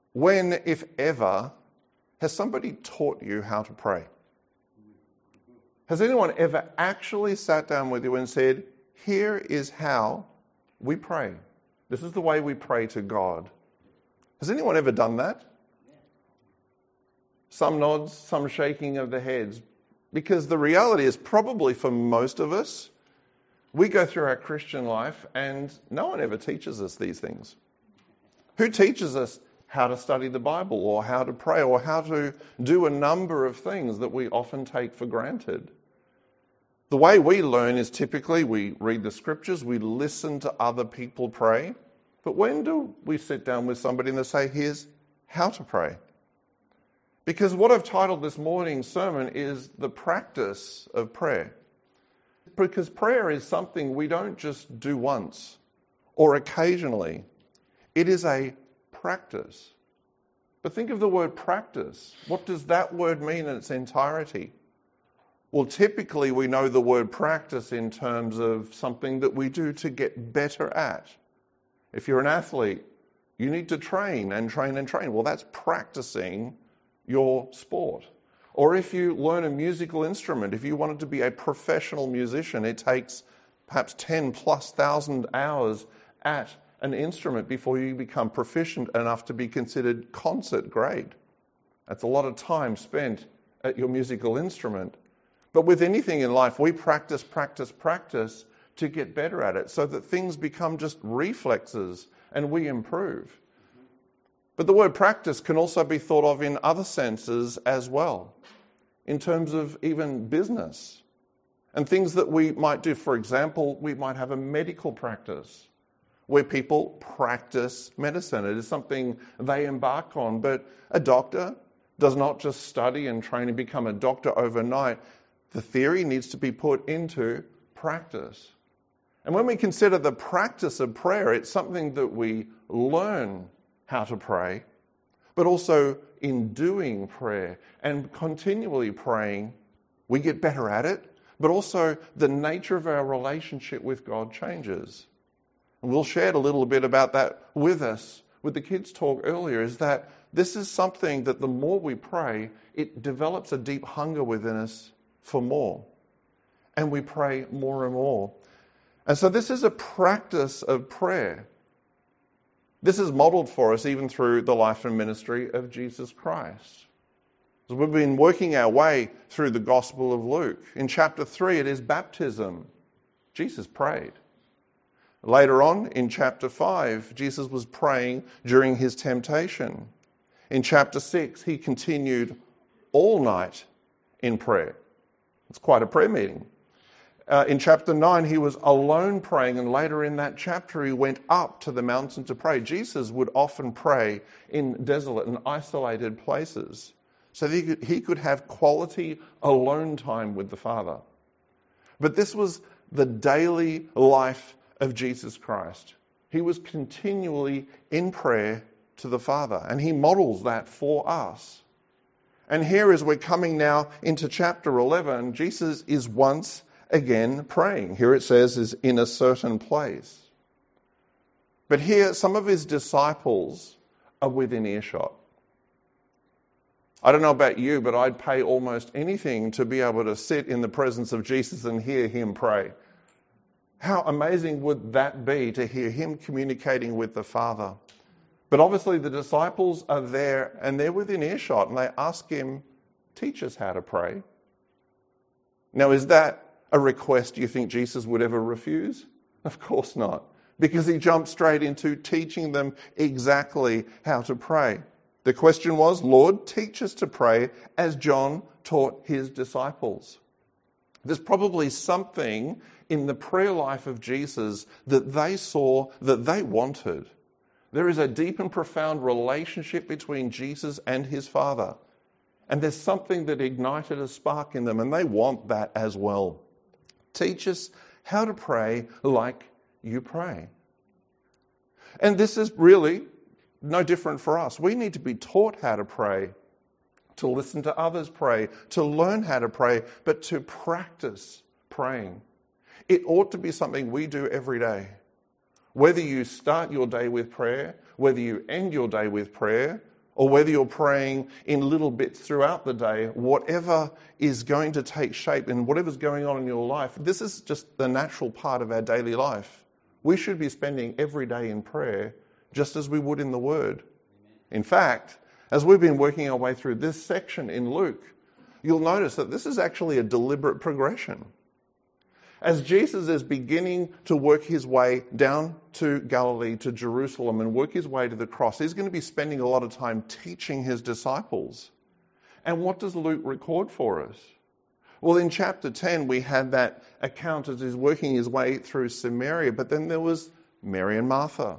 When, if ever, has somebody taught you how to pray? Has anyone ever actually sat down with you and said, here is how we pray. This is the way we pray to God. Has anyone ever done that? Some nods, some shaking of the heads. Because the reality is probably for most of us, we go through our Christian life and no one ever teaches us these things. Who teaches us how to study the Bible or how to pray or how to do a number of things that we often take for granted? The way we learn is typically we read the scriptures, we listen to other people pray. But when do we sit down with somebody and they say, here's how to pray? Because what I've titled this morning's sermon is the practice of prayer. Because prayer is something we don't just do once or occasionally. It is a practice. But think of the word practice. What does that word mean in its entirety? Well, typically we know the word practice in terms of something that we do to get better at. If you're an athlete, you need to train and train and train. Well, that's practicing your sport. Or if you learn a musical instrument, if you wanted to be a professional musician, it takes perhaps 10,000+ hours at an instrument before you become proficient enough to be considered concert grade. That's a lot of time spent at your musical instrument. But with anything in life, we practice to get better at it so that things become just reflexes and we improve. But the word practice can also be thought of in other senses as well, in terms of even business and things that we might do. For example, we might have a medical practice where people practice medicine. It is something they embark on, but a doctor does not just study and train and become a doctor overnight. The theory needs to be put into practice. And when we consider the practice of prayer, it's something that we learn how to pray, but also in doing prayer and continually praying, we get better at it, but also the nature of our relationship with God changes. And Will shared a little bit about that with us with the kids' talk earlier, is that this is something that the more we pray, it develops a deep hunger within us for more. And we pray more and more. And so this is a practice of prayer. This is modeled for us even through the life and ministry of Jesus Christ. So we've been working our way through the Gospel of Luke. In chapter 3, it is baptism. Jesus prayed. Later on, in chapter 5, Jesus was praying during his temptation. In chapter 6, he continued all night in prayer. It's quite a prayer meeting. In chapter 9, he was alone praying, and later in that chapter, he went up to the mountain to pray. Jesus would often pray in desolate and isolated places so that he could have quality alone time with the Father. But this was the daily life of Jesus Christ. He was continually in prayer to the Father, and he models that for us. And here, as we're coming now into chapter 11, Jesus is once again praying. Here it says is in a certain place. But here some of his disciples are within earshot. I don't know about you, but I'd pay almost anything to be able to sit in the presence of Jesus and hear him pray. How amazing would that be to hear him communicating with the Father? But obviously the disciples are there and they're within earshot and they ask him, teach us how to pray. Now, is that a request you think Jesus would ever refuse? Of course not, because he jumped straight into teaching them exactly how to pray. The question was, Lord, teach us to pray as John taught his disciples. There's probably something in the prayer life of Jesus that they saw, that they wanted. There is a deep and profound relationship between Jesus and his Father. And there's something that ignited a spark in them, and they want that as well. Teach us how to pray like you pray. And this is really no different for us. We need to be taught how to pray, to listen to others pray, to learn how to pray, but to practice praying. It ought to be something we do every day. Whether you start your day with prayer, whether you end your day with prayer, or whether you're praying in little bits throughout the day, whatever is going to take shape and whatever's going on in your life, this is just the natural part of our daily life. We should be spending every day in prayer just as we would in the Word. In fact, as we've been working our way through this section in Luke, you'll notice that this is actually a deliberate progression. As Jesus is beginning to work his way down to Galilee, to Jerusalem, and work his way to the cross, he's going to be spending a lot of time teaching his disciples. And what does Luke record for us? Well, in chapter 10, we had that account as he's working his way through Samaria, but then there was Mary and Martha.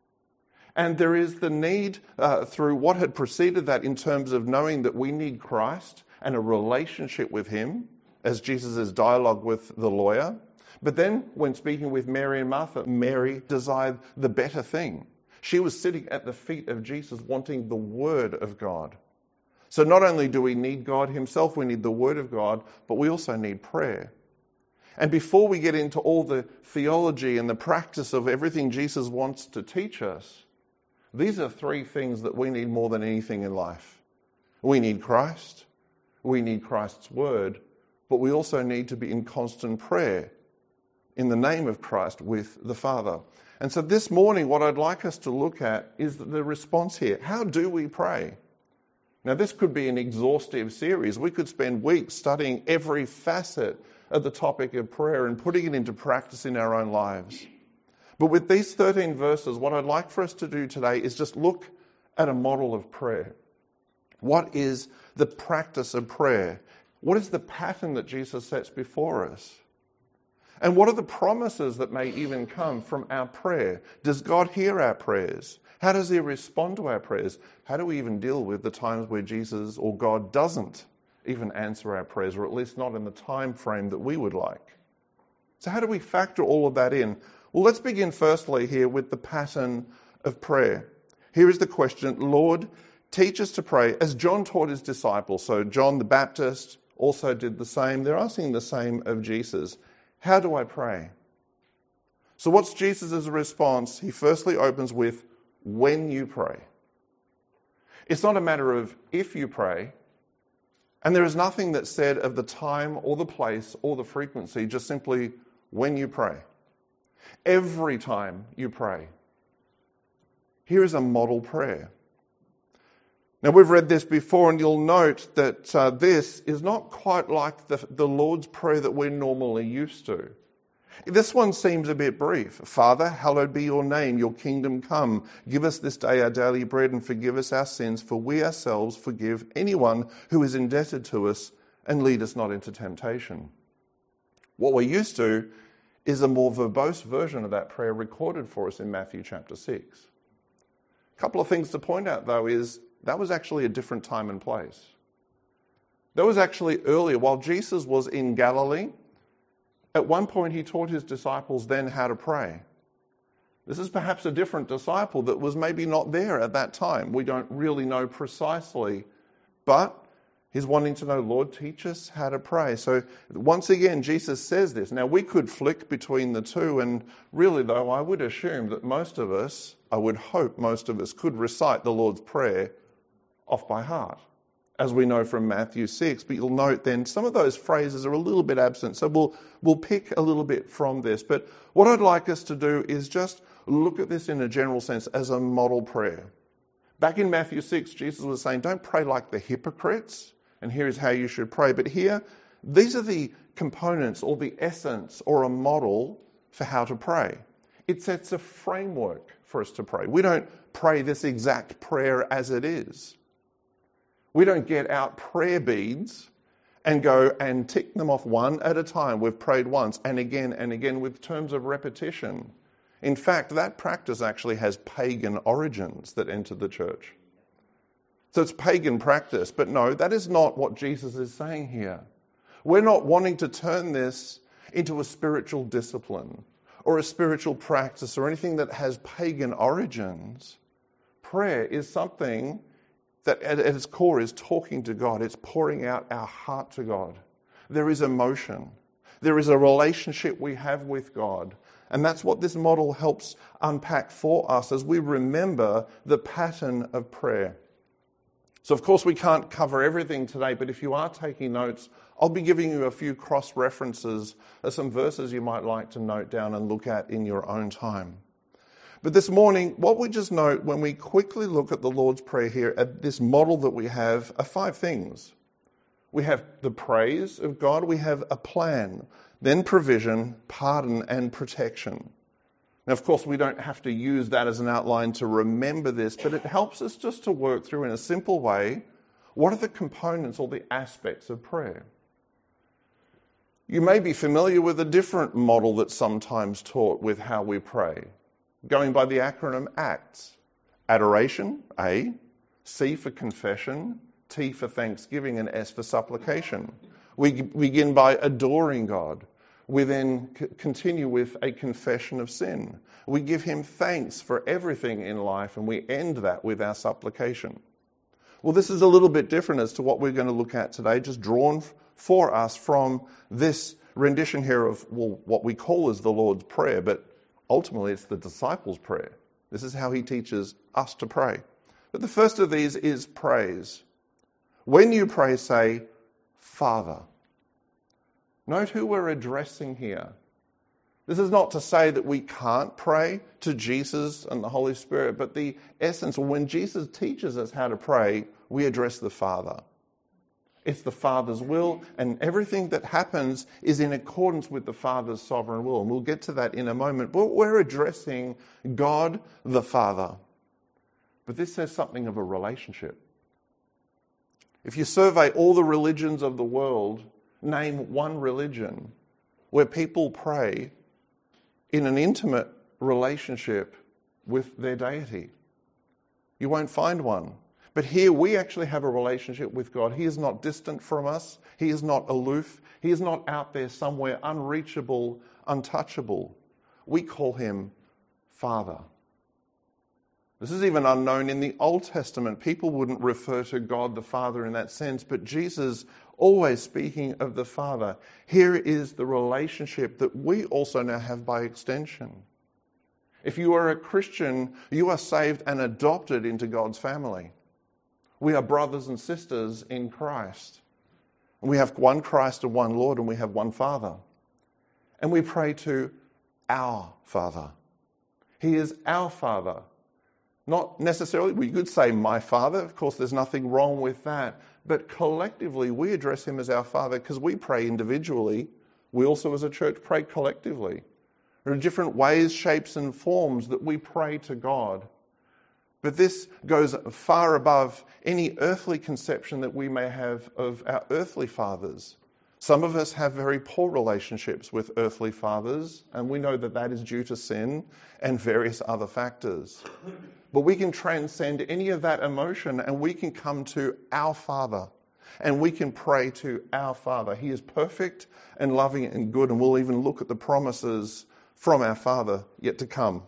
And there is the need through what had preceded that in terms of knowing that we need Christ and a relationship with him, as Jesus' dialogue with the lawyer. But then when speaking with Mary and Martha, Mary desired the better thing. She was sitting at the feet of Jesus wanting the Word of God. So not only do we need God himself, we need the Word of God, but we also need prayer. And before we get into all the theology and the practice of everything Jesus wants to teach us, these are three things that we need more than anything in life. We need Christ, we need Christ's Word, but we also need to be in constant prayer in the name of Christ with the Father. And so this morning, what I'd like us to look at is the response here. How do we pray? Now, this could be an exhaustive series. We could spend weeks studying every facet of the topic of prayer and putting it into practice in our own lives. But with these 13 verses, what I'd like for us to do today is just look at a model of prayer. What is the practice of prayer? What is the pattern that Jesus sets before us? And what are the promises that may even come from our prayer? Does God hear our prayers? How does he respond to our prayers? How do we even deal with the times where Jesus or God doesn't even answer our prayers, or at least not in the time frame that we would like? So how do we factor all of that in? Well, let's begin firstly here with the pattern of prayer. Here is the question: Lord, teach us to pray as John taught his disciples. So John the Baptist also did the same. They're asking the same of Jesus. How do I pray? So what's Jesus' response? He firstly opens with, when you pray. It's not a matter of if you pray, and there is nothing that's said of the time or the place or the frequency, just simply when you pray. Every time you pray. Here is a model prayer. Now, we've read this before, and you'll note that this is not quite like the Lord's Prayer that we're normally used to. This one seems a bit brief. Father, hallowed be your name, your kingdom come. Give us this day our daily bread and forgive us our sins, for we ourselves forgive anyone who is indebted to us, and lead us not into temptation. What we're used to is a more verbose version of that prayer recorded for us in Matthew chapter 6. A couple of things to point out, though, is that was actually a different time and place. That was actually earlier. While Jesus was in Galilee, at one point he taught his disciples then how to pray. This is perhaps a different disciple that was maybe not there at that time. We don't really know precisely, but he's wanting to know, Lord, teach us how to pray. So once again, Jesus says this. Now, we could flick between the two, and really, though, I would assume that I would hope most of us could recite the Lord's Prayer off by heart, as we know from Matthew 6. But you'll note then some of those phrases are a little bit absent. So we'll pick a little bit from this. But what I'd like us to do is just look at this in a general sense as a model prayer. Back in Matthew 6, Jesus was saying, don't pray like the hypocrites, and here is how you should pray. But here, these are the components or the essence or a model for how to pray. It sets a framework for us to pray. We don't pray this exact prayer as it is. We don't get out prayer beads and go and tick them off one at a time. We've prayed once and again with terms of repetition. In fact, that practice actually has pagan origins that entered the church. So it's pagan practice, but no, that is not what Jesus is saying here. We're not wanting to turn this into a spiritual discipline or a spiritual practice or anything that has pagan origins. Prayer is something that at its core is talking to God. It's pouring out our heart to God. There is emotion. There is a relationship we have with God. And that's what this model helps unpack for us as we remember the pattern of prayer. So of course we can't cover everything today, but if you are taking notes, I'll be giving you a few cross-references, some verses you might like to note down and look at in your own time. But this morning, what we just note when we quickly look at the Lord's Prayer here, at this model that we have, are 5 things. We have the praise of God, we have a plan, then provision, pardon, and protection. Now, of course, we don't have to use that as an outline to remember this, but it helps us just to work through in a simple way, what are the components or the aspects of prayer? You may be familiar with a different model that's sometimes taught with how we pray, going by the acronym ACTS. Adoration, A, C for confession, T for thanksgiving, and S for supplication. We begin by adoring God. We then continue with a confession of sin. We give him thanks for everything in life, and we end that with our supplication. Well, this is a little bit different as to what we're going to look at today, just drawn for us from this rendition here of, well, what we call as the Lord's Prayer, but ultimately it's the disciples' prayer. This is how he teaches us to pray. But the first of these is praise. When you pray, say, Father. Note who we're addressing here. This is not to say that we can't pray to Jesus and the Holy Spirit, but the essence, when Jesus teaches us how to pray, we address the Father. It's the Father's will, and everything that happens is in accordance with the Father's sovereign will. And we'll get to that in a moment. But we're addressing God the Father. But this says something of a relationship. If you survey all the religions of the world, name one religion where people pray in an intimate relationship with their deity. You won't find one. But here we actually have a relationship with God. He is not distant from us. He is not aloof. He is not out there somewhere unreachable, untouchable. We call him Father. This is even unknown in the Old Testament. People wouldn't refer to God the Father in that sense, but Jesus always speaking of the Father. Here is the relationship that we also now have by extension. If you are a Christian, you are saved and adopted into God's family. We are brothers and sisters in Christ. We have one Christ and one Lord, and we have one Father. And we pray to our Father. He is our Father. Not necessarily, we could say my Father. Of course, there's nothing wrong with that. But collectively, we address him as our Father because we pray individually. We also, as a church, pray collectively. There are different ways, shapes, and forms that we pray to God. But this goes far above any earthly conception that we may have of our earthly fathers. Some of us have very poor relationships with earthly fathers, and we know that that is due to sin and various other factors. But we can transcend any of that emotion, and we can come to our Father, and we can pray to our Father. He is perfect and loving and good, and we'll even look at the promises from our Father yet to come.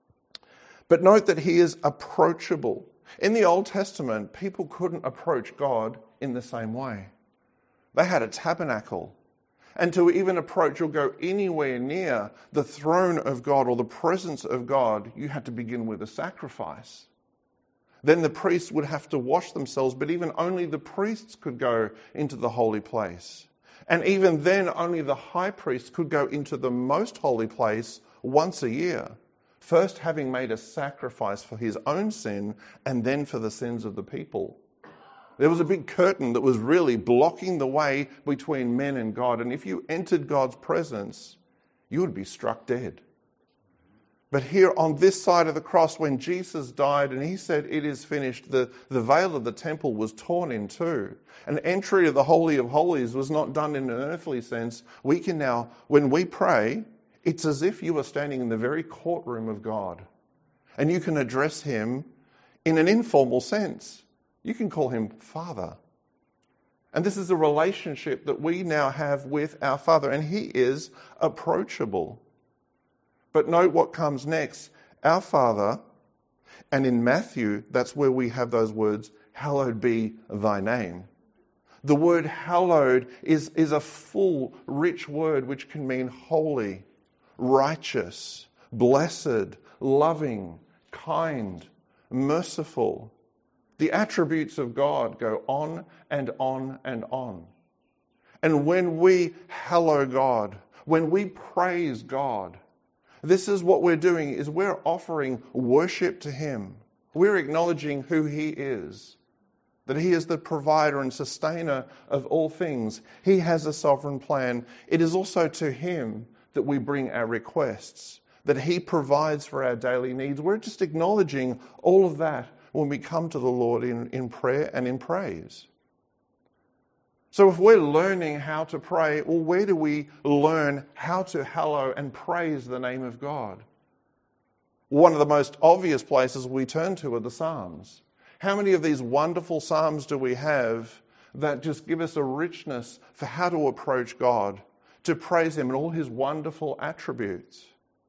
But note that he is approachable. In the Old Testament, people couldn't approach God in the same way. They had a tabernacle. And to even approach or go anywhere near the throne of God or the presence of God, you had to begin with a sacrifice. Then the priests would have to wash themselves, but even only the priests could go into the holy place. And even then, only the high priest could go into the most holy place once a year, first having made a sacrifice for his own sin and then for the sins of the people. There was a big curtain that was really blocking the way between men and God. And if you entered God's presence, you would be struck dead. But here on this side of the cross, when Jesus died and he said, "It is finished," the veil of the temple was torn in two. An entry of the Holy of Holies was not done in an earthly sense. We can now, when we pray, it's as if you are standing in the very courtroom of God. And you can address him in an informal sense. You can call him Father. And this is a relationship that we now have with our Father, and he is approachable. But note what comes next. Our Father, and in Matthew, that's where we have those words, "Hallowed be thy name." The word hallowed is a full, rich word which can mean holy, righteous, blessed, loving, kind, merciful. The attributes of God go on and on and on. And when we hallow God, when we praise God, this is what we're doing, is we're offering worship to Him. We're acknowledging who He is, that He is the provider and sustainer of all things. He has a sovereign plan. It is also to Him that we bring our requests, that He provides for our daily needs. We're just acknowledging all of that when we come to the Lord in prayer and in praise. So if we're learning how to pray, well, where do we learn how to hallow and praise the name of God? One of the most obvious places we turn to are the Psalms. How many of these wonderful Psalms do we have that just give us a richness for how to approach God, to praise Him and all His wonderful attributes?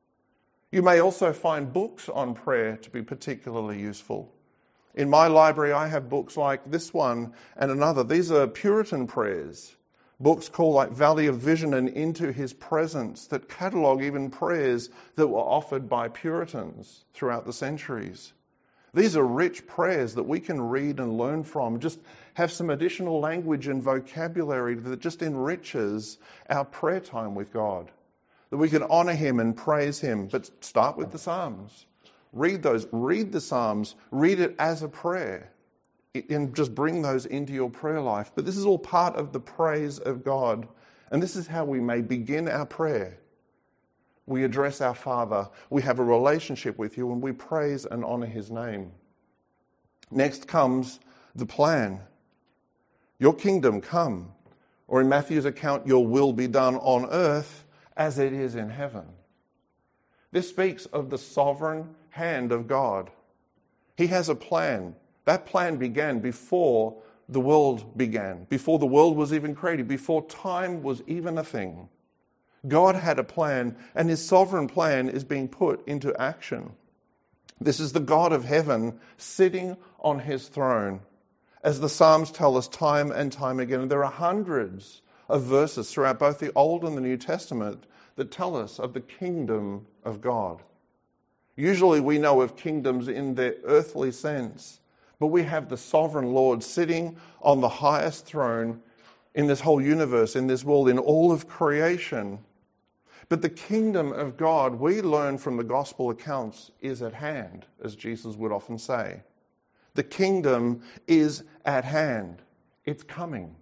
You may also find books on prayer to be particularly useful. In my library, I have books like this one and another. These are Puritan prayers, books called like Valley of Vision and Into His Presence, that catalogue even prayers that were offered by Puritans throughout the centuries. These are rich prayers that we can read and learn from, just have some additional language and vocabulary that just enriches our prayer time with God, that we can honour Him and praise Him. But start with the Psalms. Read those, read the Psalms, read it as a prayer, and just bring those into your prayer life. But this is all part of the praise of God, and this is how we may begin our prayer. We address our Father, we have a relationship with you, and we praise and honour His name. Next comes the plan. Your kingdom come, or in Matthew's account, your will be done on earth as it is in heaven. This speaks of the sovereign hand of God. He has a plan. That plan began before the world began, before the world was even created, before time was even a thing. God had a plan, and His sovereign plan is being put into action. This is the God of heaven sitting on His throne. As the Psalms tell us time and time again, and there are hundreds of verses throughout both the Old and the New Testament that tell us of the kingdom of God. Usually we know of kingdoms in their earthly sense, but we have the sovereign Lord sitting on the highest throne in this whole universe, in this world, in all of creation. But the kingdom of God, we learn from the gospel accounts, is at hand, as Jesus would often say. The kingdom is at hand. It's coming.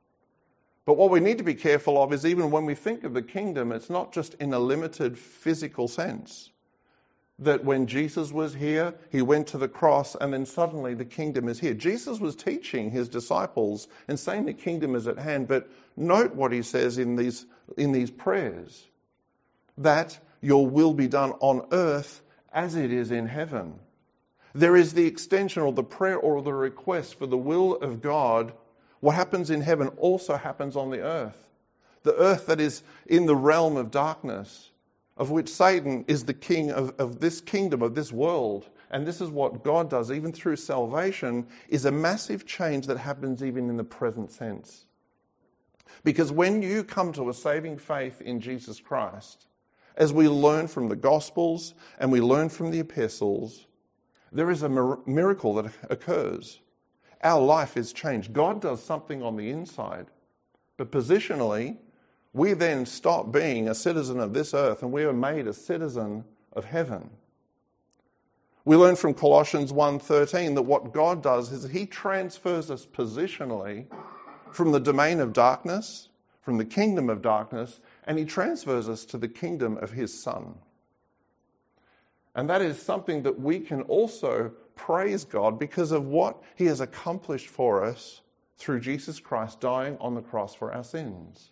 But what we need to be careful of is even when we think of the kingdom, it's not just in a limited physical sense. That when Jesus was here, He went to the cross, and then suddenly the kingdom is here. Jesus was teaching His disciples and saying the kingdom is at hand, but note what He says in these prayers, that your will be done on earth as it is in heaven. There is the extension or the prayer or the request for the will of God. What happens in heaven also happens on the earth. The earth that is in the realm of darkness, of which Satan is the king of this kingdom, of this world. And this is what God does, even through salvation, is a massive change that happens even in the present sense. Because when you come to a saving faith in Jesus Christ, as we learn from the Gospels and we learn from the epistles, there is a miracle that occurs. Our life is changed. God does something on the inside. But positionally, we then stop being a citizen of this earth and we are made a citizen of heaven. We learn from Colossians 1:13 that what God does is He transfers us positionally from the domain of darkness, from the kingdom of darkness, and He transfers us to the kingdom of His Son. And that is something that we can also praise God because of what He has accomplished for us through Jesus Christ dying on the cross for our sins.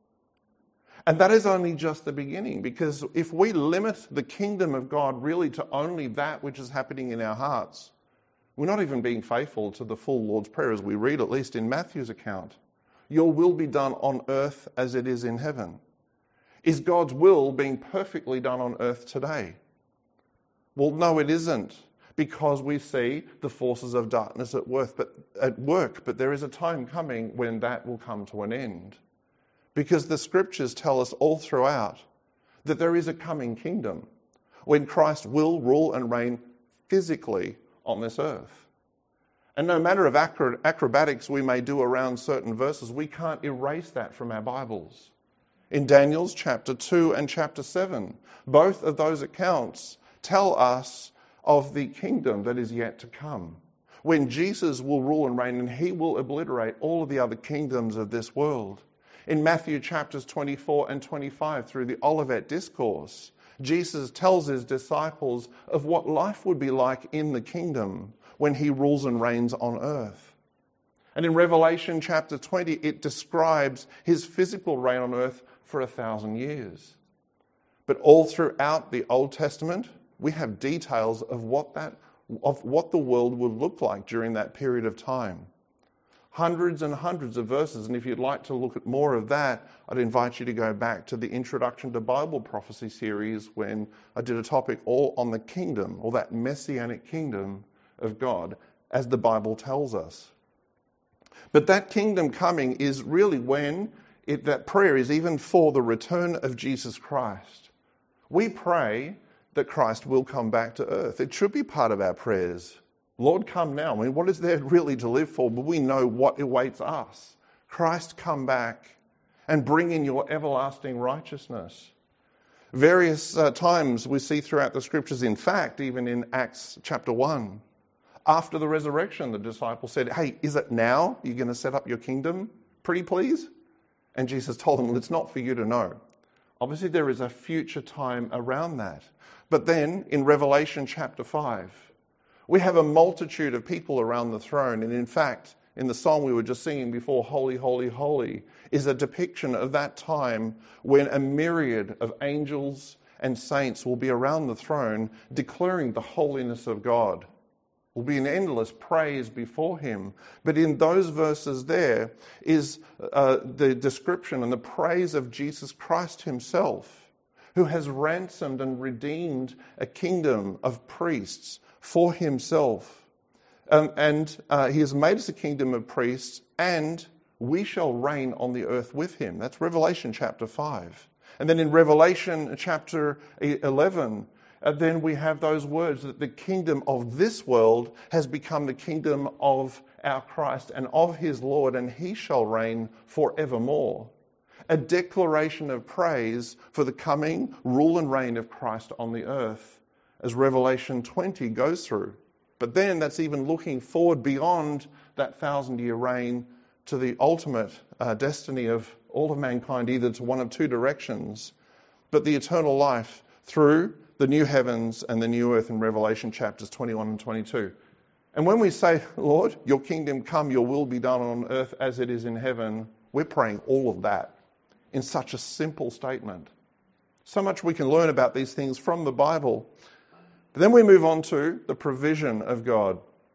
And that is only just the beginning, because if we limit the kingdom of God really to only that which is happening in our hearts, we're not even being faithful to the full Lord's Prayer as we read, at least in Matthew's account. Your will be done on earth as it is in heaven. Is God's will being perfectly done on earth today? Well, no, it isn't, because we see the forces of darkness at work, but there is a time coming when that will come to an end. Because the scriptures tell us all throughout that there is a coming kingdom when Christ will rule and reign physically on this earth. And no matter of acrobatics we may do around certain verses, we can't erase that from our Bibles. In Daniel's chapter 2 and chapter 7, both of those accounts tell us of the kingdom that is yet to come, when Jesus will rule and reign and he will obliterate all of the other kingdoms of this world. In Matthew chapters 24 and 25, through the Olivet Discourse, Jesus tells his disciples of what life would be like in the kingdom when he rules and reigns on earth. And in Revelation chapter 20, it describes his physical reign on earth for 1,000 years. But all throughout the Old Testament, we have details of what the world would look like during that period of time. Hundreds and hundreds of verses, and if you'd like to look at more of that, I'd invite you to go back to the Introduction to Bible Prophecy series when I did a topic all on the kingdom, or that messianic kingdom of God, as the Bible tells us. But that kingdom coming is really when that prayer is even for the return of Jesus Christ. We pray that Christ will come back to earth. It should be part of our prayers. Lord, come now. I mean, what is there really to live for? But we know what awaits us. Christ, come back and bring in your everlasting righteousness. Various times we see throughout the scriptures, in fact, even in Acts chapter 1, after the resurrection, the disciples said, hey, is it now you're going to set up your kingdom? Pretty please? And Jesus told them, well, it's not for you to know. Obviously, there is a future time around that. But then in Revelation chapter 5, we have a multitude of people around the throne. And in fact, in the song we were just singing before, Holy, Holy, Holy, is a depiction of that time when a myriad of angels and saints will be around the throne declaring the holiness of God. Will be an endless praise before him. But in those verses there is the description and the praise of Jesus Christ himself, who has ransomed and redeemed a kingdom of priests for himself. And he has made us a kingdom of priests, and we shall reign on the earth with him. That's Revelation chapter 5. And then in Revelation chapter 11, then we have those words that the kingdom of this world has become the kingdom of our Christ and of his Lord, and he shall reign forevermore. A declaration of praise for the coming rule and reign of Christ on the earth, as Revelation 20 goes through. But then that's even looking forward beyond that 1,000-year reign to the ultimate destiny of all of mankind, either to one of two directions, but the eternal life through the new heavens and the new earth in Revelation chapters 21 and 22. And when we say, Lord, your kingdom come, your will be done on earth as it is in heaven, we're praying all of that in such a simple statement. So much we can learn about these things from the Bible. But then we move on to the provision of God.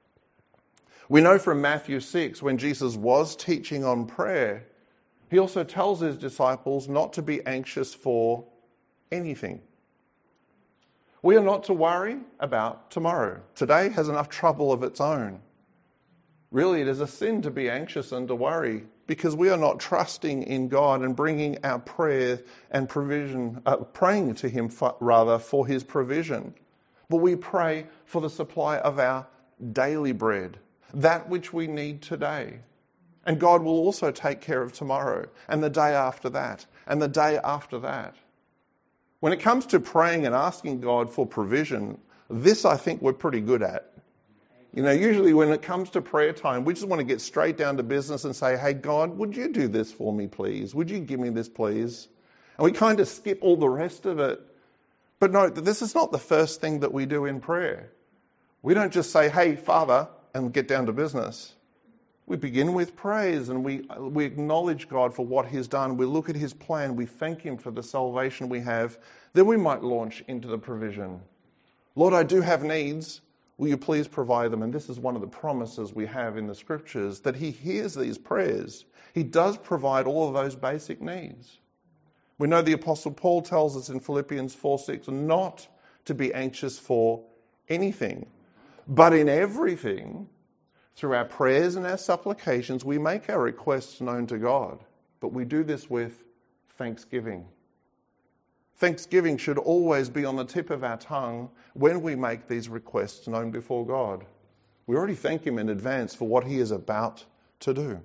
We know from Matthew 6, when Jesus was teaching on prayer, he also tells his disciples not to be anxious for anything. We are not to worry about tomorrow. Today has enough trouble of its own. Really, it is a sin to be anxious and to worry, because we are not trusting in God and bringing our prayer and provision, praying to him for his provision. But we pray for the supply of our daily bread, that which we need today. And God will also take care of tomorrow and the day after that and the day after that. When it comes to praying and asking God for provision, this I think we're pretty good at. You know, usually when it comes to prayer time, we just want to get straight down to business and say, hey, God, would you do this for me, please? Would you give me this, please? And we kind of skip all the rest of it. But note that this is not the first thing that we do in prayer. We don't just say, hey, Father, and get down to business. We begin with praise and we acknowledge God for what he's done. We look at his plan. We thank him for the salvation we have. Then we might launch into the provision. Lord, I do have needs. Will you please provide them? And this is one of the promises we have in the scriptures, that he hears these prayers. He does provide all of those basic needs. We know the Apostle Paul tells us in Philippians 4:6 not to be anxious for anything, but in everything, through our prayers and our supplications, we make our requests known to God. But we do this with thanksgiving. Thanksgiving should always be on the tip of our tongue when we make these requests known before God. We already thank him in advance for what he is about to do.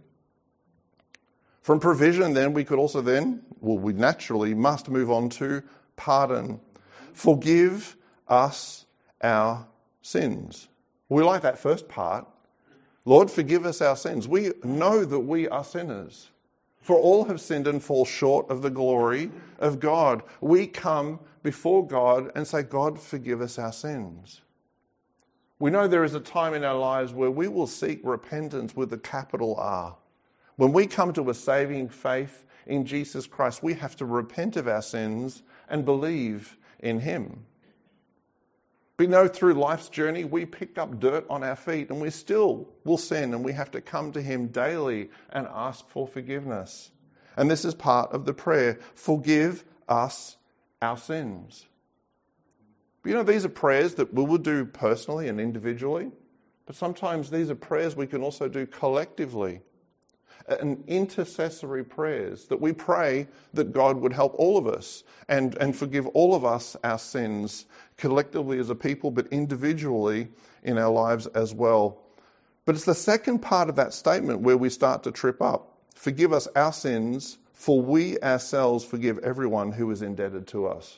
From provision, then, we naturally must move on to pardon. Forgive us our sins. We like that first part. Lord, forgive us our sins. We know that we are sinners. For all have sinned and fall short of the glory of God. We come before God and say, God, forgive us our sins. We know there is a time in our lives where we will seek repentance with a capital R. When we come to a saving faith in Jesus Christ, we have to repent of our sins and believe in him. We know through life's journey, we pick up dirt on our feet and we still will sin, and we have to come to him daily and ask for forgiveness. And this is part of the prayer. Forgive us our sins. But these are prayers that we will do personally and individually, but sometimes these are prayers we can also do collectively. And intercessory prayers that we pray that God would help all of us and forgive all of us our sins collectively as a people, but individually in our lives as well. But it's the second part of that statement where we start to trip up. Forgive us our sins, for we ourselves forgive everyone who is indebted to us.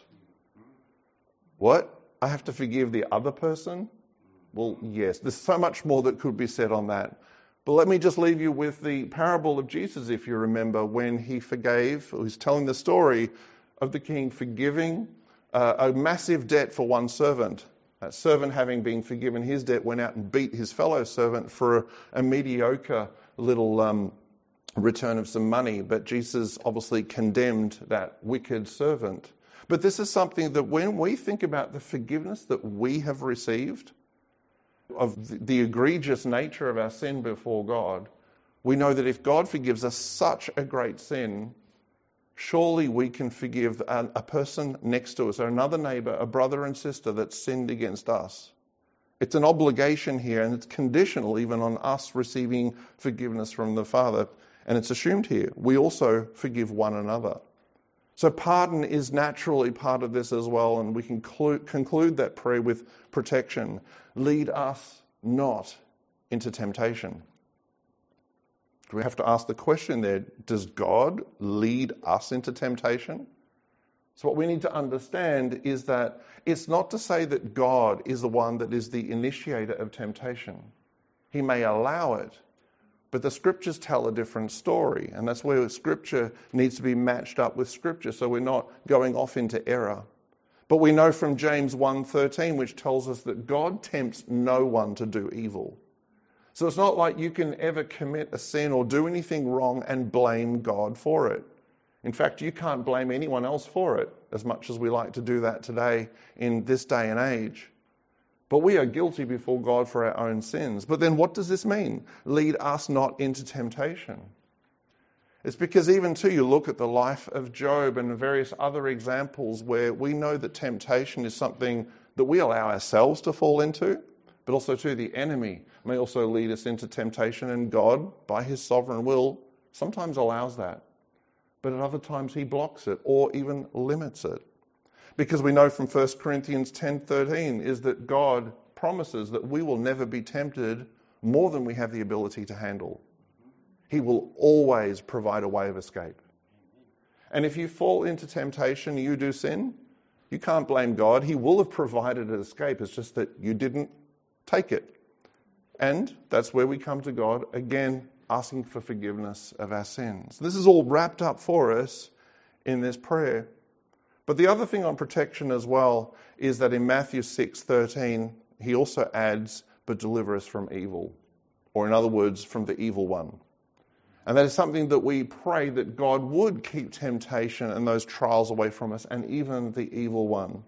What? I have to forgive the other person? Well, yes, there's so much more that could be said on that. But let me just leave you with the parable of Jesus, if you remember, when he he's telling the story of the king forgiving a massive debt for one servant. That servant, having been forgiven his debt, went out and beat his fellow servant for a mediocre little return of some money. But Jesus obviously condemned that wicked servant. But this is something that when we think about the forgiveness that we have received, of the egregious nature of our sin before God, we know that if God forgives us such a great sin, surely we can forgive a person next to us, or another neighbour, a brother and sister that sinned against us. It's an obligation here, and it's conditional even on us receiving forgiveness from the Father. And it's assumed here, we also forgive one another. So pardon is naturally part of this as well, and we can conclude that prayer with protection. Lead us not into temptation. We have to ask the question there, does God lead us into temptation? So what we need to understand is that it's not to say that God is the one that is the initiator of temptation. He may allow it, but the scriptures tell a different story, and that's where scripture needs to be matched up with scripture so we're not going off into error. But we know from James 1:13, which tells us that God tempts no one to do evil. So it's not like you can ever commit a sin or do anything wrong and blame God for it. In fact, you can't blame anyone else for it, as much as we like to do that today in this day and age. But we are guilty before God for our own sins. But then what does this mean? Lead us not into temptation. It's because even too, you look at the life of Job and various other examples where we know that temptation is something that we allow ourselves to fall into, but also too, the enemy may also lead us into temptation, and God, by his sovereign will, sometimes allows that. But at other times he blocks it or even limits it. Because we know from 1 Corinthians 10:13 is that God promises that we will never be tempted more than we have the ability to handle. He will always provide a way of escape. And if you fall into temptation, you do sin, you can't blame God. He will have provided an escape. It's just that you didn't take it. And that's where we come to God, again, asking for forgiveness of our sins. This is all wrapped up for us in this prayer. But the other thing on protection as well is that in Matthew 6:13, he also adds, but deliver us from evil. Or in other words, from the evil one. And that is something that we pray that God would keep temptation and those trials away from us, and even the evil one.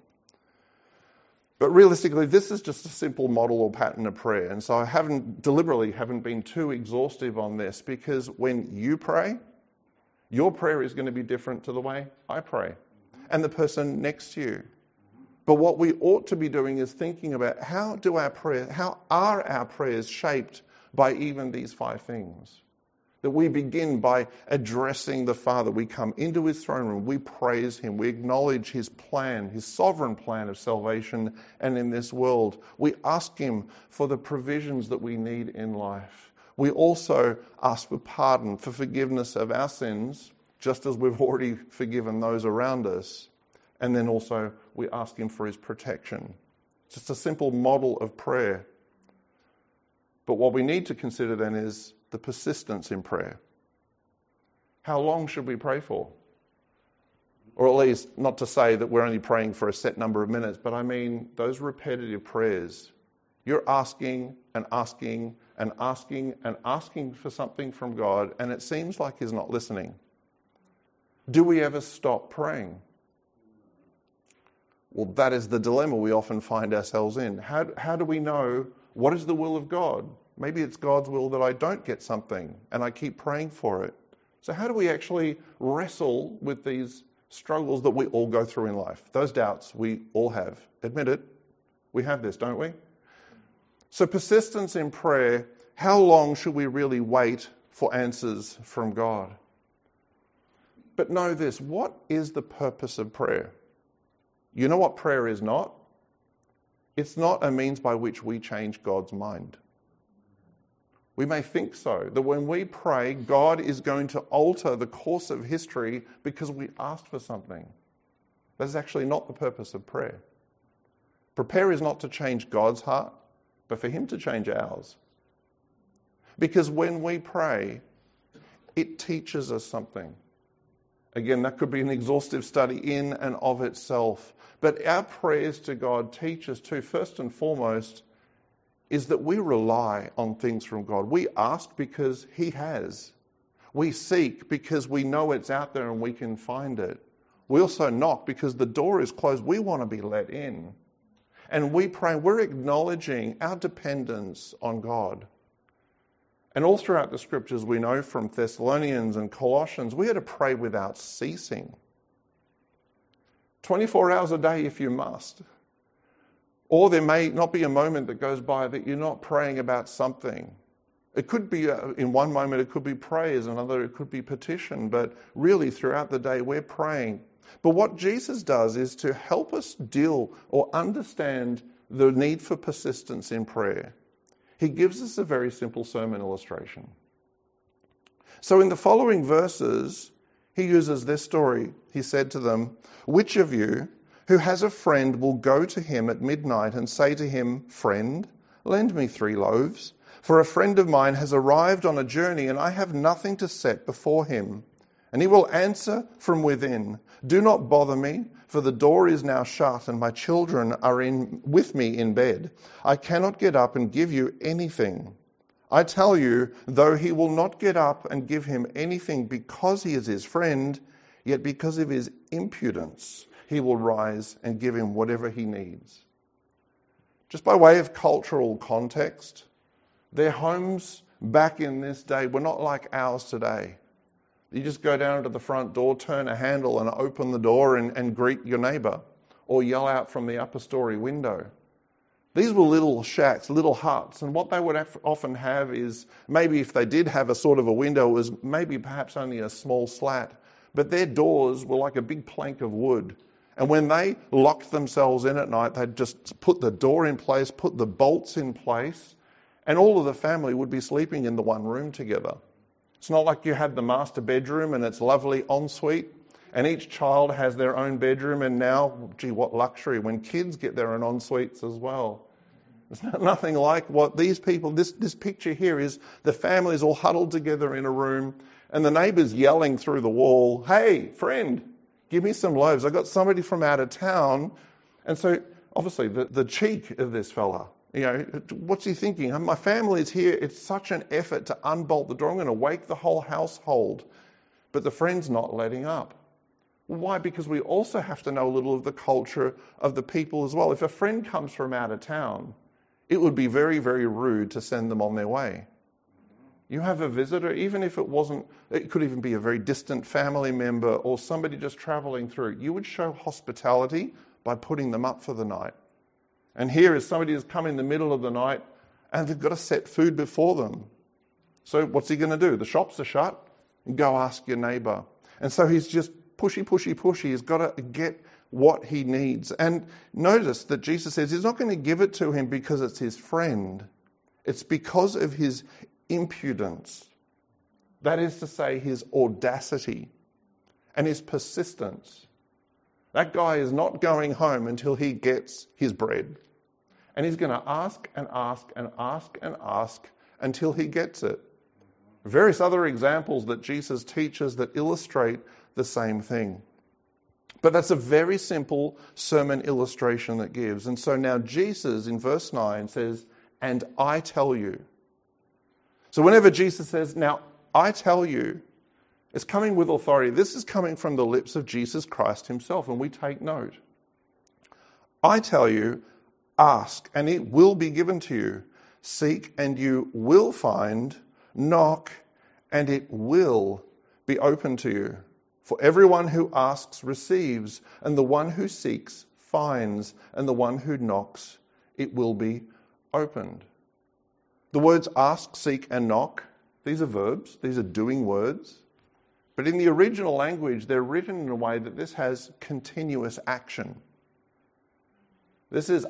But realistically, this is just a simple model or pattern of prayer. And so I deliberately haven't been too exhaustive on this, because when you pray, your prayer is going to be different to the way I pray and the person next to you. But what we ought to be doing is thinking about how are our prayers shaped by even these 5 things? That we begin by addressing the Father. We come into his throne room, we praise him, we acknowledge his plan, his sovereign plan of salvation and in this world. We ask him for the provisions that we need in life. We also ask for pardon, for forgiveness of our sins, just as we've already forgiven those around us. And then also we ask him for his protection. It's just a simple model of prayer. But what we need to consider then is the persistence in prayer. How long should we pray for? Or at least, not to say that we're only praying for a set number of minutes, but I mean those repetitive prayers. You're asking and asking and asking and asking for something from God, and it seems like he's not listening. Do we ever stop praying? Well, that is the dilemma we often find ourselves in. How do we know what is the will of God? Maybe it's God's will that I don't get something and I keep praying for it. So how do we actually wrestle with these struggles that we all go through in life? Those doubts we all have. Admit it. We have this, don't we? So persistence in prayer, how long should we really wait for answers from God? But know this, what is the purpose of prayer? You know what prayer is not? It's not a means by which we change God's mind. We may think so, that when we pray, God is going to alter the course of history because we asked for something. That is actually not the purpose of prayer. Prayer is not to change God's heart, but for him to change ours. Because when we pray, it teaches us something. Again, that could be an exhaustive study in and of itself. But our prayers to God teach us to, first and foremost, is that we rely on things from God. We ask because he has. We seek because we know it's out there and we can find it. We also knock because the door is closed. We want to be let in. And we pray, we're acknowledging our dependence on God. And all throughout the scriptures we know from Thessalonians and Colossians, we are to pray without ceasing. 24 hours a day if you must. Or there may not be a moment that goes by that you're not praying about something. It could be, in one moment it could be praise, another it could be petition, but really throughout the day we're praying. But what Jesus does is to help us deal or understand the need for persistence in prayer. He gives us a very simple sermon illustration. So in the following verses, he uses this story. He said to them, "Which of you who has a friend will go to him at midnight and say to him, 'Friend, lend me 3 loaves, for a friend of mine has arrived on a journey and I have nothing to set before him.' And he will answer from within, 'Do not bother me, for the door is now shut and my children are with me in bed. I cannot get up and give you anything.' I tell you, though he will not get up and give him anything because he is his friend, yet because of his impudence, he will rise and give him whatever he needs." Just by way of cultural context, their homes back in this day were not like ours today. You just go down to the front door, turn a handle and open the door and greet your neighbour, or yell out from the upper story window. These were little shacks, little huts, and what they would often have is, maybe if they did have a sort of a window, it was maybe perhaps only a small slat, but their doors were like a big plank of wood. And when they locked themselves in at night, they'd just put the door in place, put the bolts in place, and all of the family would be sleeping in the one room together. It's not like you had the master bedroom and it's lovely ensuite, and each child has their own bedroom, and now, gee, what luxury when kids get their own ensuites as well. It's nothing like what these people, this picture here is the families all huddled together in a room and the neighbours yelling through the wall, "Hey, friend, give me some loaves. I got somebody from out of town." And so obviously the cheek of this fella, what's he thinking? My family's here. It's such an effort to unbolt the door. I'm going to wake the whole household. But the friend's not letting up. Why? Because we also have to know a little of the culture of the people as well. If a friend comes from out of town, it would be very, very rude to send them on their way. You have a visitor, even if it could even be a very distant family member or somebody just travelling through, you would show hospitality by putting them up for the night. And here is somebody who's come in the middle of the night and they've got to set food before them. So what's he going to do? The shops are shut. Go ask your neighbour. And so he's just pushy. He's got to get what he needs. And notice that Jesus says he's not going to give it to him because it's his friend. It's because of his impudence. That is to say, his audacity and his persistence. That guy is not going home until he gets his bread. And he's going to ask until he gets it. Various other examples that Jesus teaches that illustrate the same thing. But that's a very simple sermon illustration that gives. And so now Jesus in verse 9 says, and I tell you. So whenever Jesus says, now I tell you, it's coming with authority. This is coming from the lips of Jesus Christ himself, and we take note. I tell you, ask, and it will be given to you. Seek, and you will find. Knock, and it will be open to you. For everyone who asks receives, and the one who seeks finds, and the one who knocks, it will be opened. The words ask, seek, and knock, these are verbs, these are doing words. But in the original language, they're written in a way that this has continuous action. This is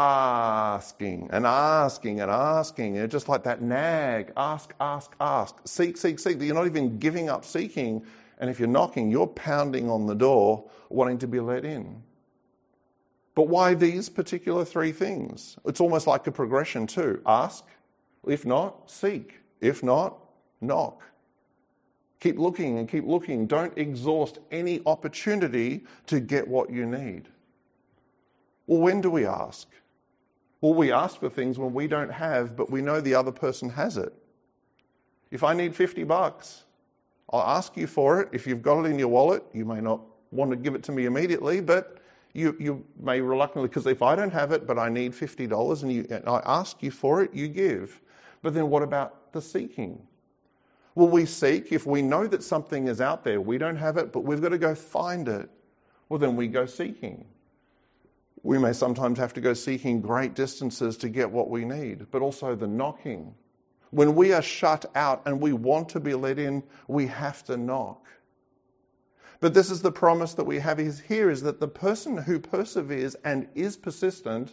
asking and asking and asking. It's just like that nag. Ask. Seek. You're not even giving up seeking. And if you're knocking, you're pounding on the door, wanting to be let in. But why these particular three things? It's almost like a progression too. Ask. If not, seek. If not, knock. Keep looking and keep looking. Don't exhaust any opportunity to get what you need. Well, when do we ask? Well, we ask for things when we don't have, but we know the other person has it. If I need $50, I'll ask you for it. If you've got it in your wallet, you may not want to give it to me immediately, but you may reluctantly, because if I don't have it, but I need $50 and I ask you for it, you give. But then what about the seeking? Will we seek if we know that something is out there? We don't have it, but we've got to go find it. Well, then we go seeking. We may sometimes have to go seeking great distances to get what we need, but also the knocking. When we are shut out and we want to be let in, we have to knock. But this is the promise that we have here, is that the person who perseveres and is persistent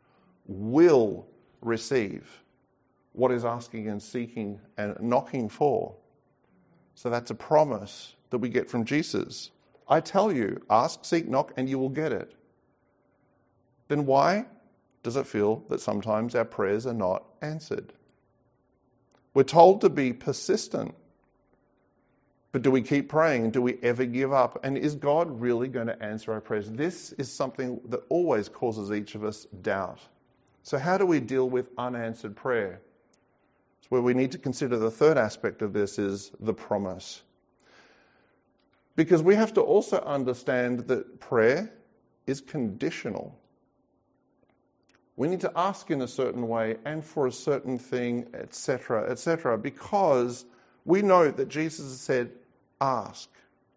will receive what is asking and seeking and knocking for. So that's a promise that we get from Jesus. I tell you, ask, seek, knock, and you will get it. Then why does it feel that sometimes our prayers are not answered? We're told to be persistent. But do we keep praying? Do we ever give up? And is God really going to answer our prayers? This is something that always causes each of us doubt. So how do we deal with unanswered prayer? It's where we need to consider the third aspect of this is the promise. Because we have to also understand that prayer is conditional. We need to ask in a certain way and for a certain thing, etc., because we know that Jesus has said, ask.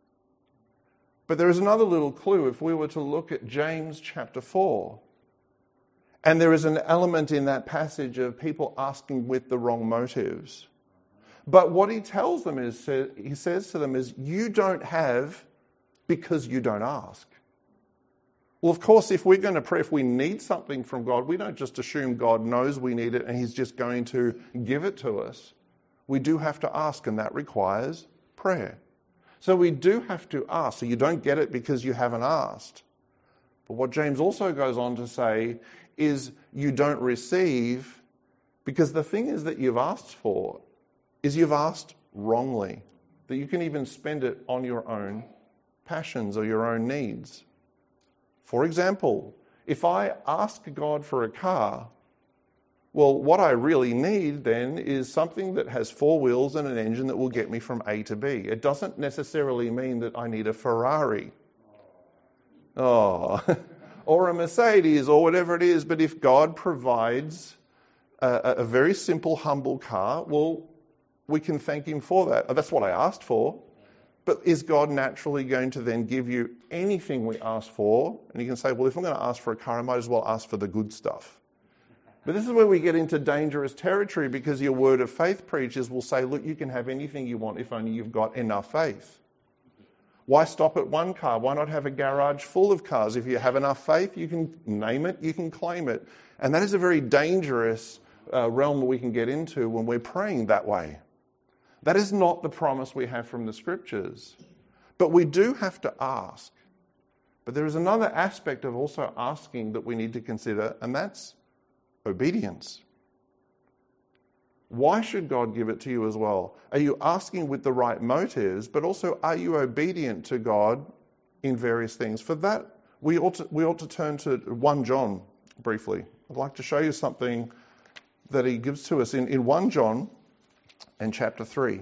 But there is another little clue if we were to look at James chapter 4. And there is an element in that passage of people asking with the wrong motives. But what he tells them is, he says to them is, you don't have because you don't ask. Well, of course, if we're going to pray, if we need something from God, we don't just assume God knows we need it and he's just going to give it to us. We do have to ask, and that requires prayer. So we do have to ask. So you don't get it because you haven't asked. But what James also goes on to say is you don't receive because the thing is that you've asked for is you've asked wrongly. That you can even spend it on your own passions or your own needs. For example, if I ask God for a car, well, what I really need then is something that has 4 wheels and an engine that will get me from A to B. It doesn't necessarily mean that I need a Ferrari. Or a Mercedes or whatever it is. But if God provides a very simple, humble car, well, we can thank him for that. That's what I asked for. But is God naturally going to then give you anything we ask for? And you can say, well, if I'm going to ask for a car, I might as well ask for the good stuff. But this is where we get into dangerous territory, because your word of faith preachers will say, look, you can have anything you want if only you've got enough faith. Why stop at one car? Why not have a garage full of cars? If you have enough faith, you can name it, you can claim it. And that is a very dangerous realm that we can get into when we're praying that way. That is not the promise we have from the Scriptures. But we do have to ask. But there is another aspect of also asking that we need to consider, and that's obedience. Why should God give it to you as well? Are you asking with the right motives, but also are you obedient to God in various things? For that, we ought to turn to 1 John briefly. I'd like to show you something that he gives to us in 1 John and chapter 3.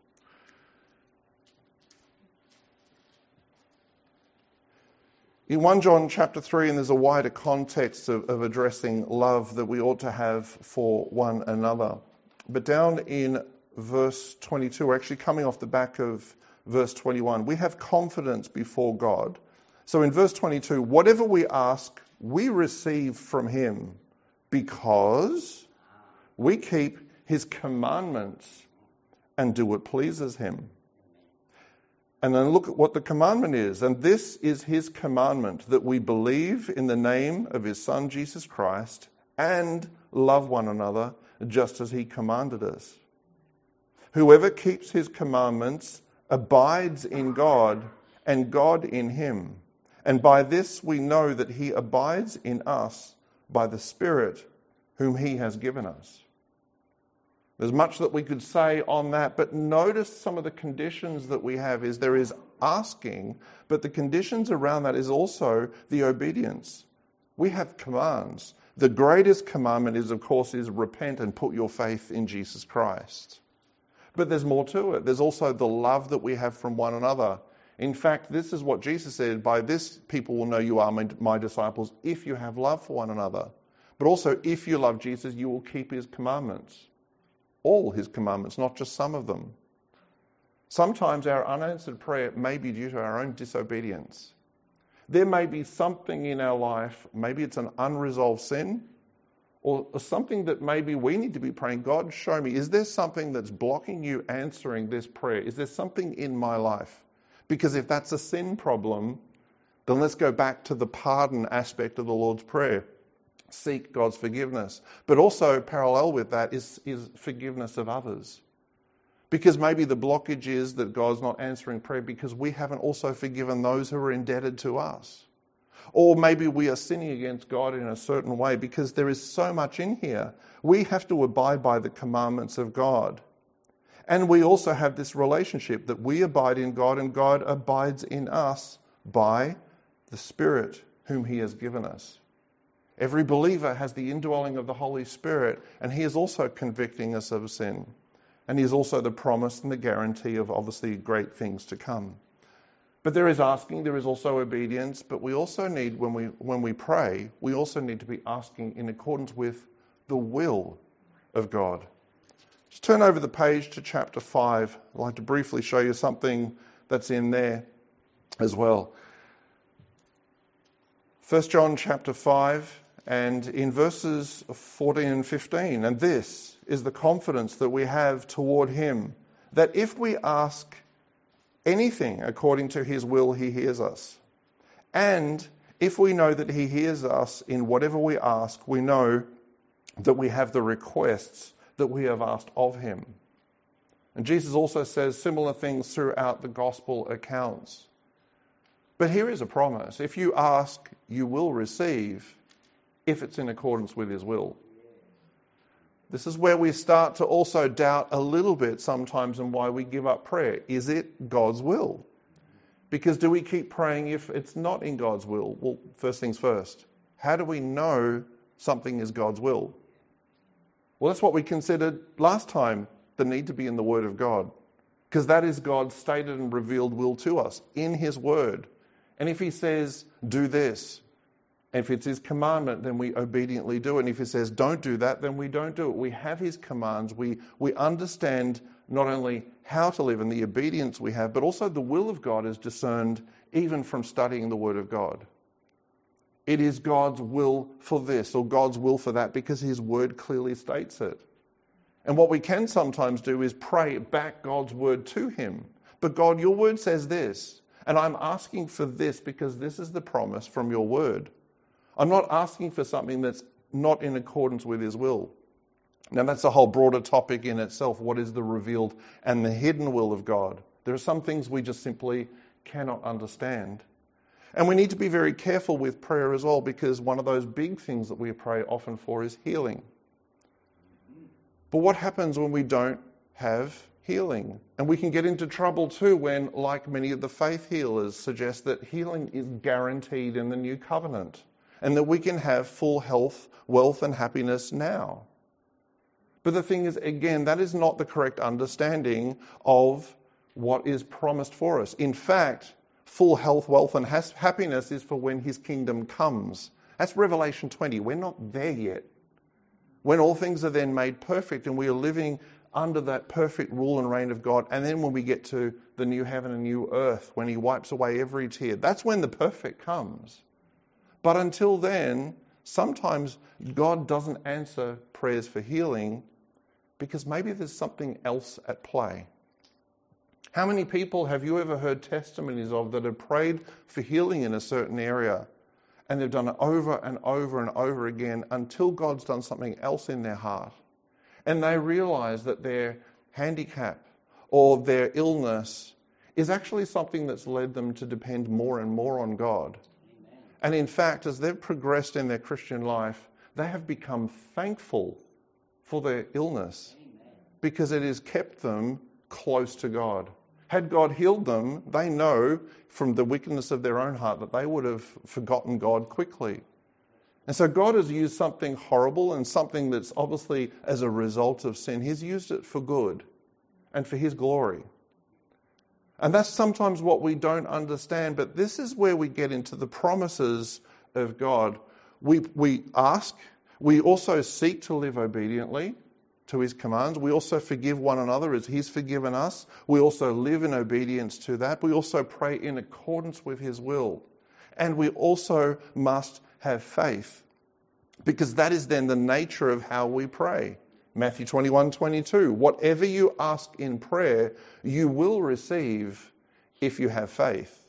In 1 John chapter 3, and there's a wider context of addressing love that we ought to have for one another. But down in verse 22, we're actually coming off the back of verse 21, we have confidence before God. So in verse 22, whatever we ask, we receive from him because we keep his commandments and do what pleases him. And then look at what the commandment is. And this is his commandment, that we believe in the name of his Son, Jesus Christ, and love one another just as he commanded us. Whoever keeps his commandments abides in God, and God in him. And by this we know that he abides in us by the Spirit whom he has given us. There's much that we could say on that, but notice some of the conditions that we have is there is asking, but the conditions around that is also the obedience. We have commands. The greatest commandment is, of course, is repent and put your faith in Jesus Christ. But there's more to it. There's also the love that we have from one another. In fact, this is what Jesus said, by this people will know you are my disciples if you have love for one another. But also, if you love Jesus, you will keep his commandments. All his commandments, not just some of them. Sometimes our unanswered prayer may be due to our own disobedience. There may be something in our life, maybe it's an unresolved sin, or something that maybe we need to be praying, God, show me, is there something that's blocking you answering this prayer? Is there something in my life? Because if that's a sin problem, then let's go back to the pardon aspect of the Lord's Prayer. Seek God's forgiveness. But also parallel with that is forgiveness of others. Because maybe the blockage is that God's not answering prayer because we haven't also forgiven those who are indebted to us. Or maybe we are sinning against God in a certain way because there is so much in here. We have to abide by the commandments of God. And we also have this relationship that we abide in God and God abides in us by the Spirit whom he has given us. Every believer has the indwelling of the Holy Spirit, and he is also convicting us of sin. And he is also the promise and the guarantee of obviously great things to come. But there is asking, there is also obedience, but we also need, when we pray, we also need to be asking in accordance with the will of God. Just turn over the page to chapter 5. I'd like to briefly show you something that's in there as well. 1 John chapter 5. And in verses 14 and 15, and this is the confidence that we have toward him, that if we ask anything according to his will, he hears us. And if we know that he hears us in whatever we ask, we know that we have the requests that we have asked of him. And Jesus also says similar things throughout the gospel accounts. But here is a promise. If you ask, you will receive, if it's in accordance with his will. This is where we start to also doubt a little bit sometimes and why we give up prayer. Is it God's will? Because do we keep praying if it's not in God's will? Well, first things first. How do we know something is God's will? Well, that's what we considered last time, the need to be in the Word of God. Because that is God's stated and revealed will to us in his Word. And if he says, do this, if it's his commandment, then we obediently do it. And if he says, don't do that, then we don't do it. We have his commands. We understand not only how to live and the obedience we have, but also the will of God is discerned even from studying the Word of God. it is God's will for this or God's will for that because his word clearly states it. And what we can sometimes do is pray back God's word to him. But God, your word says this, and I'm asking for this because this is the promise from your word. I'm not asking for something that's not in accordance with his will. Now that's a whole broader topic in itself. What is the revealed and the hidden will of God? There are some things we just simply cannot understand. And we need to be very careful with prayer as well, because one of those big things that we pray often for is healing. But what happens when we don't have healing? And we can get into trouble too when, like many of the faith healers, suggest that healing is guaranteed in the new covenant and that we can have full health, wealth and happiness now. But the thing is, again, that is not the correct understanding of what is promised for us. In fact, full health, wealth and happiness is for when his kingdom comes. That's Revelation 20. We're not there yet. When all things are then made perfect and we are living under that perfect rule and reign of God, and then when we get to the new heaven and new earth, when he wipes away every tear, that's when the perfect comes. But until then, sometimes God doesn't answer prayers for healing because maybe there's something else at play. How many people have you ever heard testimonies of that have prayed for healing in a certain area and they've done it over and over and over again until God's done something else in their heart and they realize that their handicap or their illness is actually something that's led them to depend more and more on God. Amen. And in fact, as they've progressed in their Christian life, they have become thankful for their illness. Amen. Because it has kept them close to God. Had God healed them, they know from the wickedness of their own heart that they would have forgotten God quickly. And so God has used something horrible and something that's obviously as a result of sin. He's used it for good and for his glory. And that's sometimes what we don't understand, but this is where we get into the promises of God. We ask, we also seek to live obediently to his commands. We also forgive one another as he's forgiven us. We also live in obedience to that. We also pray in accordance with his will. And we also must have faith, because that is then the nature of how we pray. Matthew 21:22, whatever you ask in prayer, you will receive if you have faith.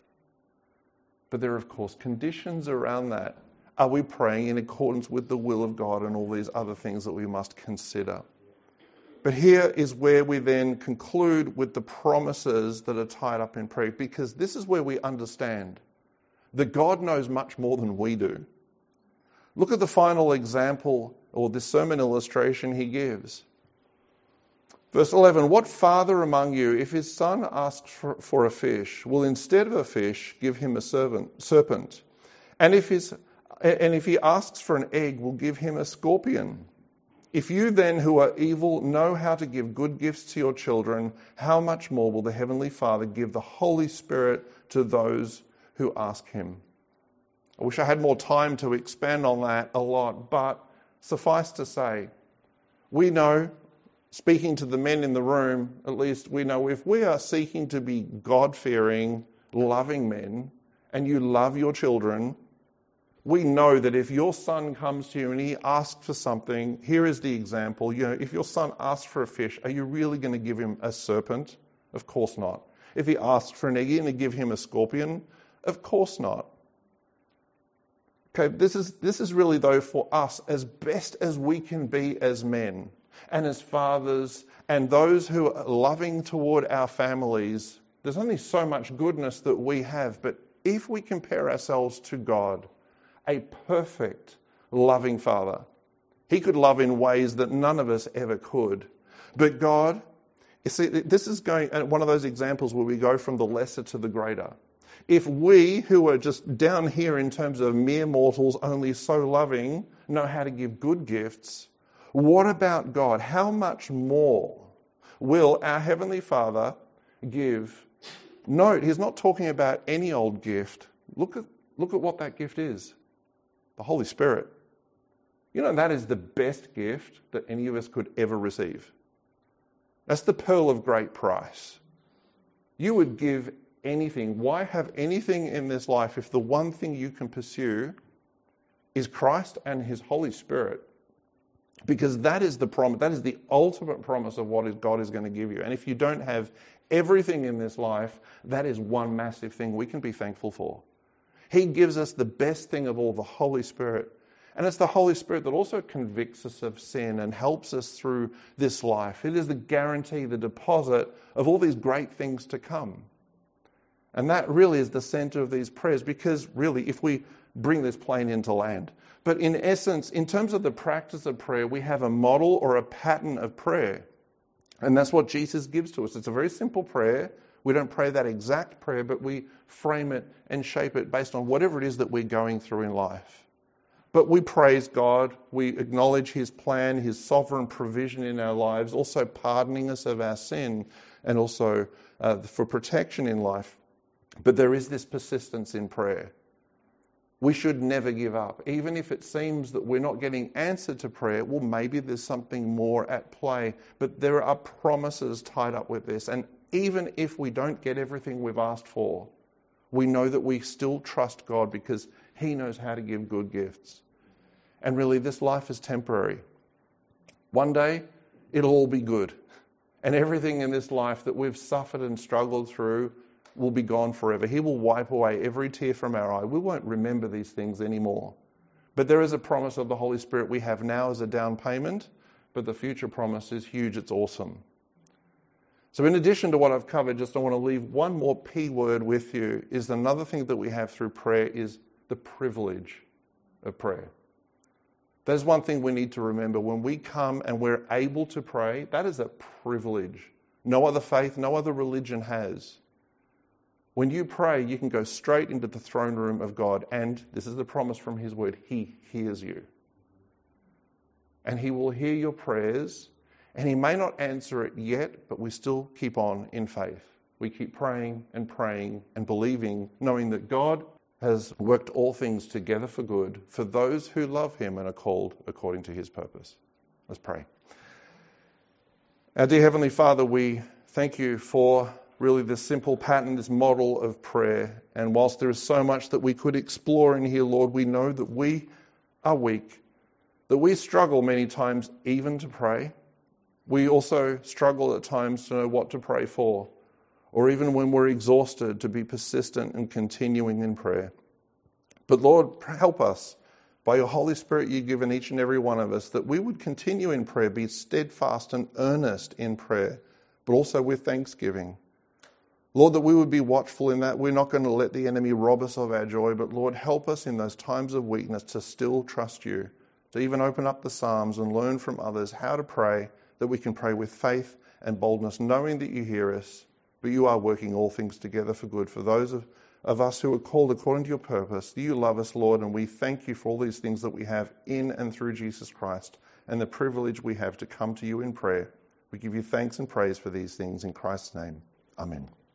But there are, of course, conditions around that. Are we praying in accordance with the will of God and all these other things that we must consider? But here is where we then conclude with the promises that are tied up in prayer, because this is where we understand that God knows much more than we do. Look at the final example, or this sermon illustration he gives. Verse 11, what father among you, if his son asks for a fish, will instead of a fish give him a serpent? And if he asks for an egg, will give him a scorpion? If you then, who are evil, know how to give good gifts to your children, how much more will the Heavenly Father give the Holy Spirit to those who ask him? I wish I had more time to expand on that a lot, but suffice to say, we know, speaking to the men in the room, at least we know if we are seeking to be God-fearing, loving men, and you love your children, we know that if your son comes to you and he asks for something, here is the example. If your son asks for a fish, are you really going to give him a serpent? Of course not. If he asks for an egg, are you going to give him a scorpion? Of course not. Okay, this is really, though, for us, as best as we can be as men and as fathers and those who are loving toward our families. There's only so much goodness that we have, but if we compare ourselves to God, a perfect, loving Father, he could love in ways that none of us ever could. But God, you see, this is one of those examples where we go from the lesser to the greater. If we, who are just down here in terms of mere mortals, only so loving, know how to give good gifts, what about God? How much more will our Heavenly Father give? Note, he's not talking about any old gift. Look at what that gift is. The Holy Spirit. You know, that is the best gift that any of us could ever receive. That's the pearl of great price. You would give anything. Why have anything in this life if the one thing you can pursue is Christ and his Holy Spirit. Because that is the promise, that is the ultimate promise of what God is going to give you. And if you don't have everything in this life, that is one massive thing we can be thankful for. He gives us the best thing of all, the Holy Spirit. And it's the Holy Spirit that also convicts us of sin and helps us through this life. It is the guarantee, the deposit of all these great things to come. And that really is the center of these prayers, because really, if we bring this plane into land. But in essence, in terms of the practice of prayer, we have a model or a pattern of prayer. And that's what Jesus gives to us. It's a very simple prayer. We don't pray that exact prayer, but we frame it and shape it based on whatever it is that we're going through in life. But we praise God. We acknowledge his plan, his sovereign provision in our lives, also pardoning us of our sin, and also for protection in life. But there is this persistence in prayer. We should never give up. Even if it seems that we're not getting answered to prayer, well, maybe there's something more at play. But there are promises tied up with this. And even if we don't get everything we've asked for, we know that we still trust God because he knows how to give good gifts. And really, this life is temporary. One day, it'll all be good. And everything in this life that we've suffered and struggled through will be gone forever. He will wipe away every tear from our eye. We won't remember these things anymore. But there is a promise of the Holy Spirit we have now as a down payment, but the future promise is huge. It's awesome. So in addition to what I've covered, just I want to leave one more P word with you, is another thing that we have through prayer is the privilege of prayer. There's one thing we need to remember. When we come and we're able to pray, that is a privilege. No other faith, no other religion has. When you pray, you can go straight into the throne room of God, and this is the promise from his word, he hears you. And he will hear your prayers, and he may not answer it yet, but we still keep on in faith. We keep praying and believing, knowing that God has worked all things together for good for those who love him and are called according to his purpose. Let's pray. Our dear Heavenly Father, we thank you for really this simple pattern, this model of prayer. And whilst there is so much that we could explore in here, Lord, we know that we are weak, that we struggle many times even to pray. We also struggle at times to know what to pray for, or even when we're exhausted, to be persistent and continuing in prayer. But Lord, help us by your Holy Spirit you've given each and every one of us, that we would continue in prayer, be steadfast and earnest in prayer, but also with thanksgiving. Lord, that we would be watchful in that. We're not going to let the enemy rob us of our joy, but Lord, help us in those times of weakness to still trust you, to even open up the Psalms and learn from others how to pray, that we can pray with faith and boldness, knowing that you hear us, but you are working all things together for good for those of us who are called according to your purpose. You love us, Lord, and we thank you for all these things that we have in and through Jesus Christ and the privilege we have to come to you in prayer. We give you thanks and praise for these things in Christ's name. Amen.